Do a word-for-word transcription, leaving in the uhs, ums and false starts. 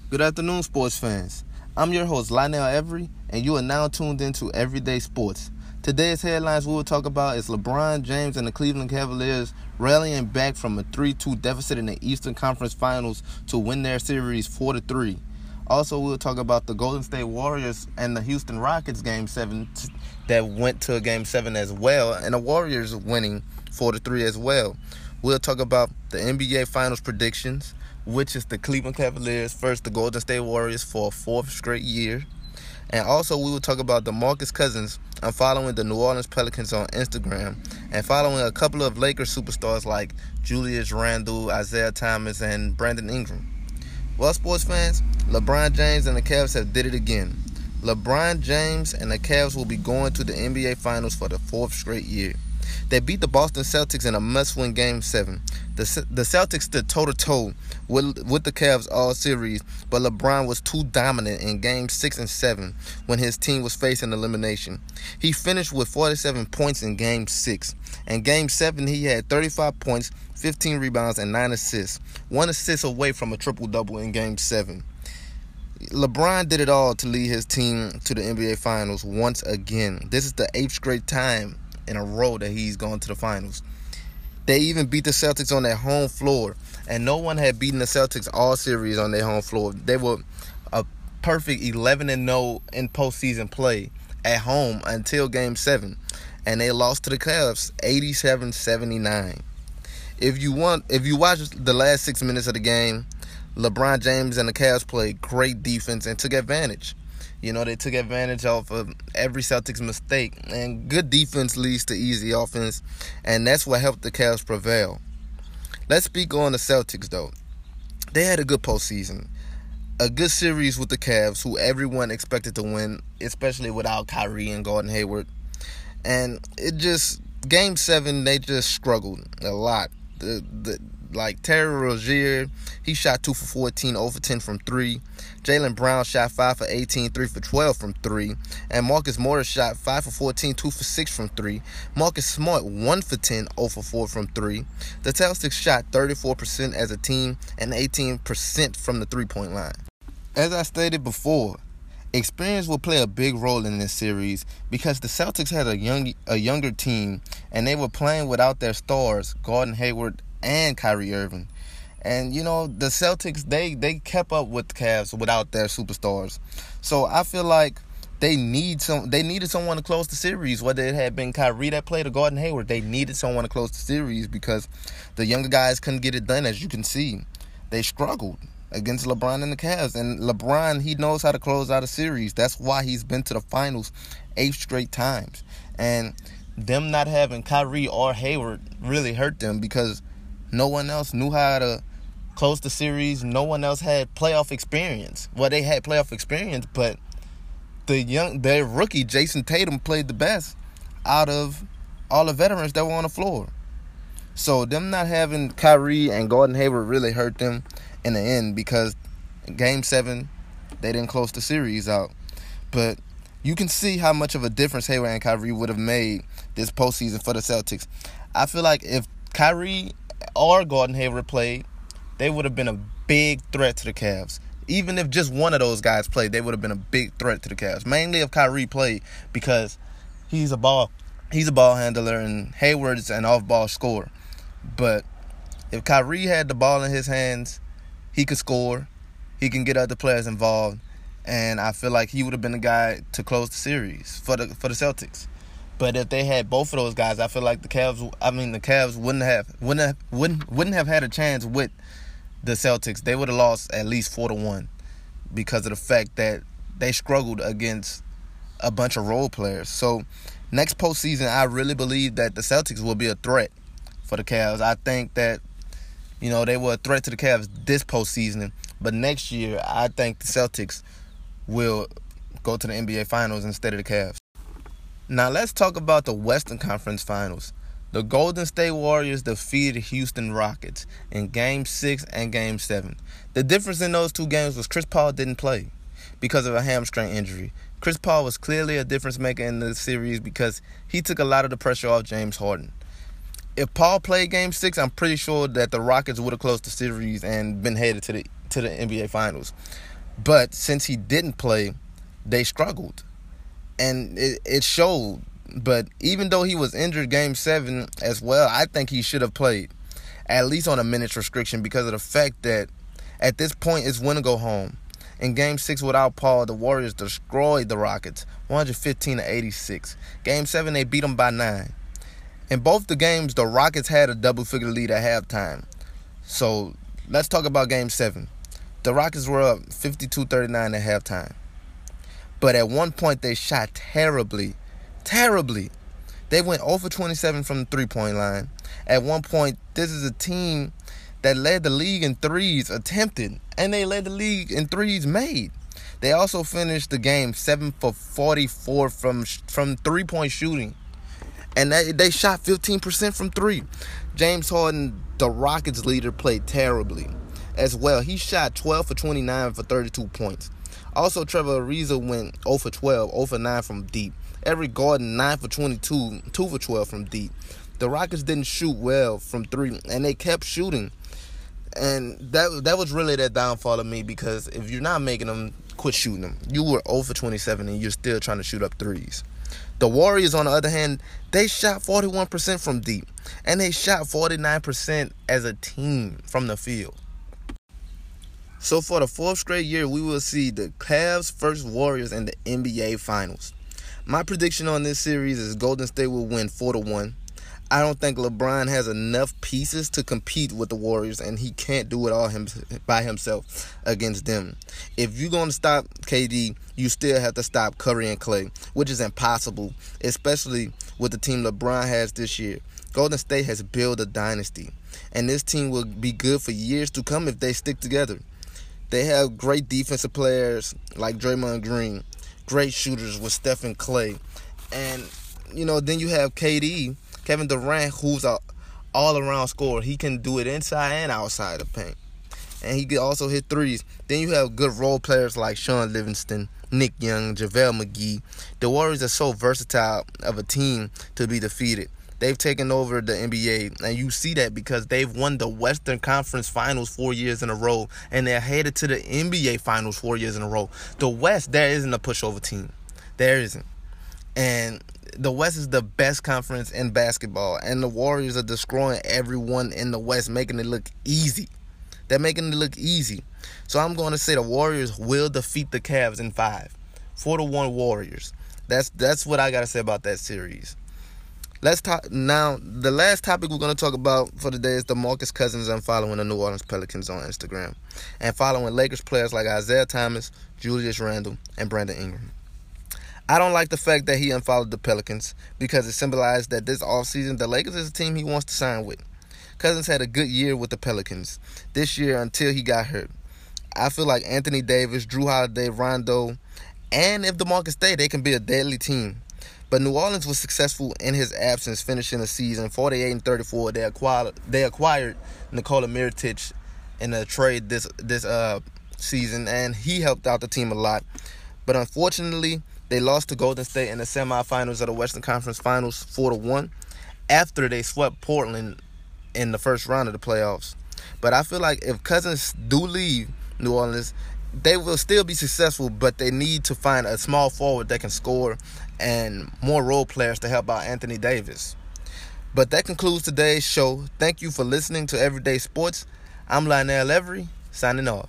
Good afternoon, sports fans. I'm your host, Lionel Every, and you are now tuned into Everyday Sports. Today's headlines we will talk about is LeBron James and the Cleveland Cavaliers rallying back from a three two deficit in the Eastern Conference Finals to win their series four to three. Also, we'll talk about the Golden State Warriors and the Houston Rockets Game seven that went to a Game seven as well, and the Warriors winning four to three as well. We'll talk about the N B A Finals predictions, which is the Cleveland Cavaliers versus the Golden State Warriors for a fourth straight year. And also, we will talk about DeMarcus Cousins and following the New Orleans Pelicans on Instagram and following a couple of Lakers superstars like Julius Randle, Isaiah Thomas, and Brandon Ingram. Well, sports fans, LeBron James and the Cavs have did it again. LeBron James and the Cavs will be going to the N B A Finals for the fourth straight year. They beat the Boston Celtics in a must-win Game seven. The, the Celtics stood toe-to-toe with, with the Cavs all series, but LeBron was too dominant in Game six and seven when his team was facing elimination. He finished with forty-seven points in Game six. In Game seven, he had thirty-five points, fifteen rebounds, and nine assists. One assist away from a triple-double in Game seven. LeBron did it all to lead his team to the N B A Finals once again. This is the eighth straight time in a row that he's gone to the finals. They even beat the Celtics on their home floor, and no one had beaten the Celtics all series on their home floor. They were a perfect eleven and oh in postseason play at home until Game seven, and they lost to the Cavs eighty-seven seventy-nine. If you want, if you watch the last six minutes of the game, LeBron James and the Cavs played great defense and took advantage. You know, they took advantage of uh, every Celtics mistake. And good defense leads to easy offense, and that's what helped the Cavs prevail. Let's speak on the Celtics, though. They had a good postseason. A good series with the Cavs, who everyone expected to win, especially without Kyrie and Gordon Hayward. And it just, Game seven, they just struggled a lot. The the Like Terry Rozier, he shot two for fourteen, zero for ten from three. Jaylen Brown shot five for eighteen, three for twelve from three. And Marcus Morris shot five for fourteen, two for six from three. Marcus Smart, one for ten, zero for four from three. The Celtics shot thirty-four percent as a team and eighteen percent from the three-point line. As I stated before, experience will play a big role in this series because the Celtics had a young, a younger team, and they were playing without their stars, Gordon Hayward and Kyrie Irving. And, you know, the Celtics, they, they kept up with the Cavs without their superstars. So I feel like they need some. They needed someone to close the series, whether it had been Kyrie that played or Gordon Hayward. They needed someone to close the series because the younger guys couldn't get it done, as you can see. They struggled against LeBron and the Cavs. And LeBron, he knows how to close out a series. That's why he's been to the finals eight straight times. And them not having Kyrie or Hayward really hurt them because no one else knew how to close the series. No one else had playoff experience. Well, they had playoff experience, but the young, their rookie, Jason Tatum, played the best out of all the veterans that were on the floor. So them not having Kyrie and Gordon Hayward really hurt them in the end because Game seven, they didn't close the series out. But you can see how much of a difference Hayward and Kyrie would have made this postseason for the Celtics. I feel like if Kyrie or Gordon Hayward played, they would have been a big threat to the Cavs. Even if just one of those guys played, they would have been a big threat to the Cavs. Mainly if Kyrie played because he's a ball he's a ball handler and Hayward's an off-ball scorer. But if Kyrie had the ball in his hands, he could score. He can get other players involved. And I feel like he would have been the guy to close the series for the for the Celtics. But if they had both of those guys, I feel like the Cavs. I mean, the Cavs wouldn't have wouldn't have, wouldn't wouldn't have had a chance with the Celtics. They would have lost at least four to one because of the fact that they struggled against a bunch of role players. So next postseason, I really believe that the Celtics will be a threat for the Cavs. I think that you know they were a threat to the Cavs this postseason, but next year I think the Celtics will go to the N B A Finals instead of the Cavs. Now let's talk about the Western Conference Finals. The Golden State Warriors defeated Houston Rockets in Game six and Game seven. The difference in those two games was Chris Paul didn't play because of a hamstring injury. Chris Paul was clearly a difference maker in the series because he took a lot of the pressure off James Harden. If Paul played Game six, I'm pretty sure that the Rockets would have closed the series and been headed to the to the N B A Finals. But since he didn't play, they struggled. And it, it showed. But even though he was injured game seven as well, I think he should have played, at least on a minutes restriction, because of the fact that at this point it's win or go home. In game six without Paul, the Warriors destroyed the Rockets, one fifteen to eighty-six. Game seven, they beat them by nine. In both the games, the Rockets had a double-figure lead at halftime. So let's talk about game seven. The Rockets were up fifty-two thirty-nine at halftime. But at one point, they shot terribly. Terribly. They went zero for twenty-seven from the three-point line. At one point, this is a team that led the league in threes attempted, and they led the league in threes made. They also finished the game seven for forty-four from from three-point shooting, and they, they shot fifteen percent from three. James Harden, the Rockets leader, played terribly as well. He shot twelve for twenty-nine for thirty-two points. Also, Trevor Ariza went zero for twelve, zero for nine from deep. Eric Gordon, nine for twenty-two, two for twelve from deep. The Rockets didn't shoot well from three, and they kept shooting. And that that was really that downfall of me, because if you're not making them, quit shooting them. You were zero for twenty-seven, and you're still trying to shoot up threes. The Warriors, on the other hand, they shot forty-one percent from deep, and they shot forty-nine percent as a team from the field. So for the fourth straight year, we will see the Cavs versus Warriors in the N B A Finals. My prediction on this series is Golden State will win four to one. I don't think LeBron has enough pieces to compete with the Warriors, and he can't do it all him, by himself against them. If you're going to stop K D, you still have to stop Curry and Klay, which is impossible, especially with the team LeBron has this year. Golden State has built a dynasty, and this team will be good for years to come if they stick together. They have great defensive players like Draymond Green, great shooters with Steph and Klay, and, you know, then you have K D, Kevin Durant, who's an all-around scorer. He can do it inside and outside the paint. And he can also hit threes. Then you have good role players like Sean Livingston, Nick Young, JaVale McGee. The Warriors are so versatile of a team to be defeated. They've taken over the N B A, and you see that because they've won the Western Conference Finals four years in a row, and they're headed to the N B A Finals four years in a row. The West, there isn't a pushover team. There isn't. And the West is the best conference in basketball, and the Warriors are destroying everyone in the West, making it look easy. They're making it look easy. So I'm going to say the Warriors will defeat the Cavs in five. Four to one Warriors. That's that's what I got to say about that series. Let's talk now. The last topic we're going to talk about for today is DeMarcus Cousins and following the New Orleans Pelicans on Instagram, and following Lakers players like Isaiah Thomas, Julius Randle, and Brandon Ingram. I don't like the fact that he unfollowed the Pelicans, because it symbolized that this offseason, the Lakers is a team he wants to sign with. Cousins had a good year with the Pelicans this year until he got hurt. I feel like Anthony Davis, Drew Holiday, Rondo, and if DeMarcus stay, they can be a deadly team. But New Orleans was successful in his absence, finishing the season forty-eight and thirty-four. They acquired they acquired Nikola Mirotic in a trade this this uh season, and he helped out the team a lot. But unfortunately, they lost to Golden State in the semifinals of the Western Conference Finals four to one after they swept Portland in the first round of the playoffs. But I feel like if Cousins do leave New Orleans, they will still be successful, but they need to find a small forward that can score and more role players to help out Anthony Davis. But that concludes today's show. Thank you for listening to Everyday Sports. I'm Lionel Every, signing off.